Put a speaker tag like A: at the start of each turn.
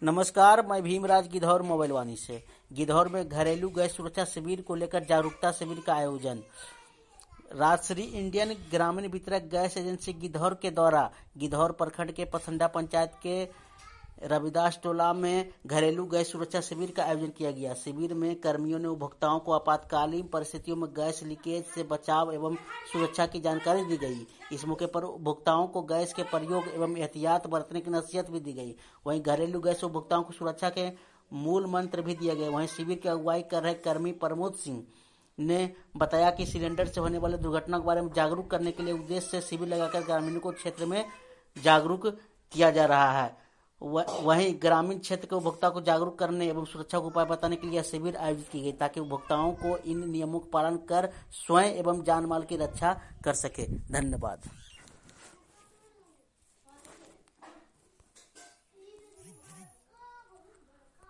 A: नमस्कार, मैं भीमराज गिद्धौर मोबाइल वाणी से। गिद्धौर में घरेलू गैस सुरक्षा शिविर को लेकर जागरूकता शिविर का आयोजन। राजश्री इंडियन ग्रामीण वितरक गैस एजेंसी गिद्धौर के द्वारा गिद्धौर प्रखंड के पसंडा पंचायत के रविदास टोला में घरेलू गैस सुरक्षा शिविर का आयोजन किया गया। शिविर में कर्मियों ने उपभोक्ताओं को आपातकालीन परिस्थितियों में गैस लीकेज से बचाव एवं सुरक्षा की जानकारी दी गई। इस मौके पर उपभोक्ताओं को गैस के प्रयोग एवं एहतियात बरतने की नसीहत भी दी गई। वहीं घरेलू गैस उपभोक्ताओं को सुरक्षा के मूल मंत्र भी दिए गए। वहीं शिविर की अगुवाई कर रहे कर्मी प्रमोद सिंह ने बताया कि सिलेंडर से होने वाले दुर्घटना के बारे में जागरूक करने के लिए उद्देश्य से शिविर लगाकर ग्रामीणों को क्षेत्र में जागरूक किया जा रहा है। वहीं ग्रामीण क्षेत्र के उपभोक्ता को जागरूक करने एवं सुरक्षा के उपाय बताने के लिए शिविर आयोजित की गई, ताकि उपभोक्ताओं को इन नियमों का पालन कर स्वयं एवं जान माल की रक्षा कर सके। धन्यवाद।